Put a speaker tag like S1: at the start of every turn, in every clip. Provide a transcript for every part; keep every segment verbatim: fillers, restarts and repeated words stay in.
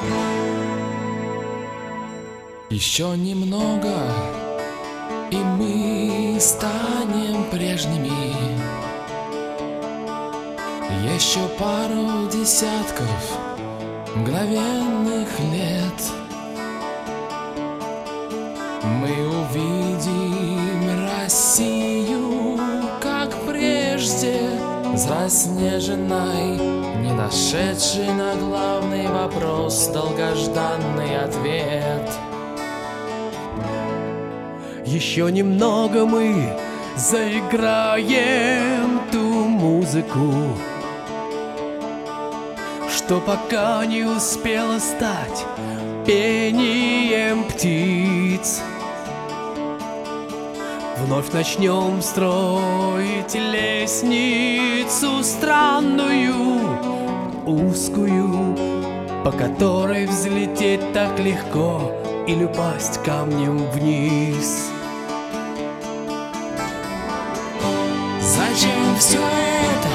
S1: Еще немного, и мы станем прежними. Еще пару десятков мгновенных лет мы увидим Россию, как прежде, заснеженной, не нашедшей на главный вопрос долгожданный ответ.
S2: Еще немного мы заиграем ту музыку, что пока не успела стать пением птиц. Вновь начнем строить лестницу странную, узкую, по которой взлететь так легко или упасть камнем вниз.
S1: Зачем все это?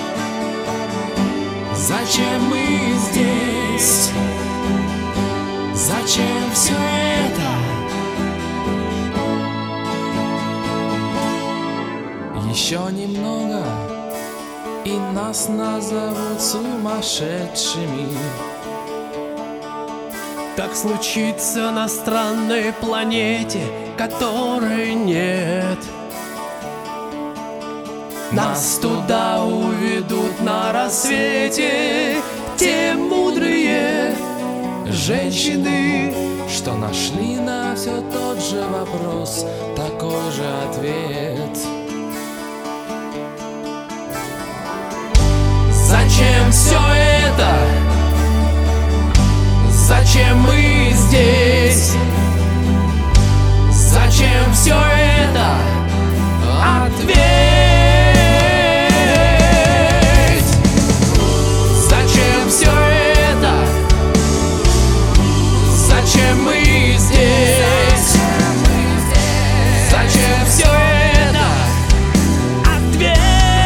S1: Зачем мы здесь? Зачем все это? Еще немного, и нас назовут сумасшедшими.
S2: Так случится на странной планете, которой нет. Нас туда уведут на рассвете те мудрые женщины,
S1: что нашли на все тот же вопрос такой же ответ.
S2: Зачем все это? Зачем мы здесь? Зачем все это? Ответь! Зачем все это? Зачем мы здесь? Зачем все это? Ответь!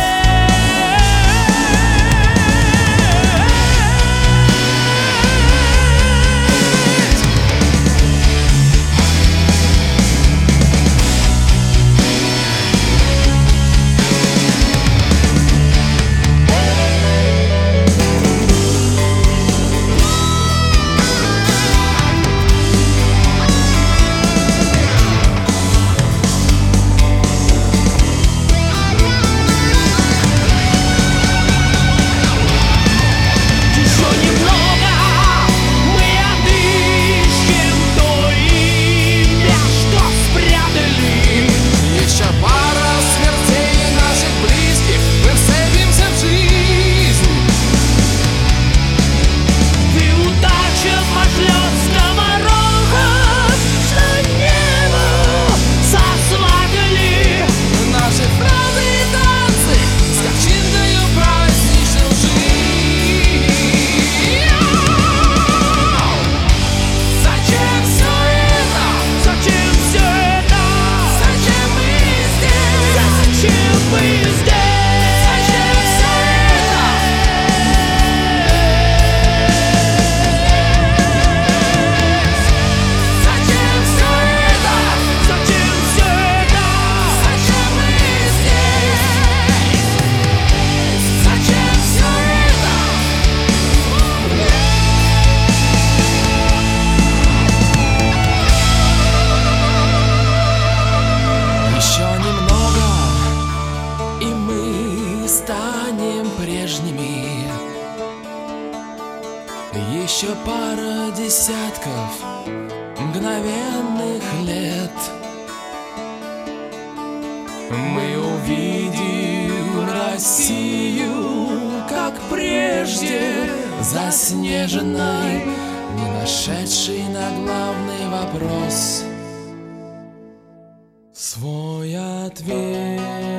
S1: Еще пара десятков мгновенных лет мы увидим Россию, как прежде, заснеженной, не нашедшей на главный вопрос свой ответ.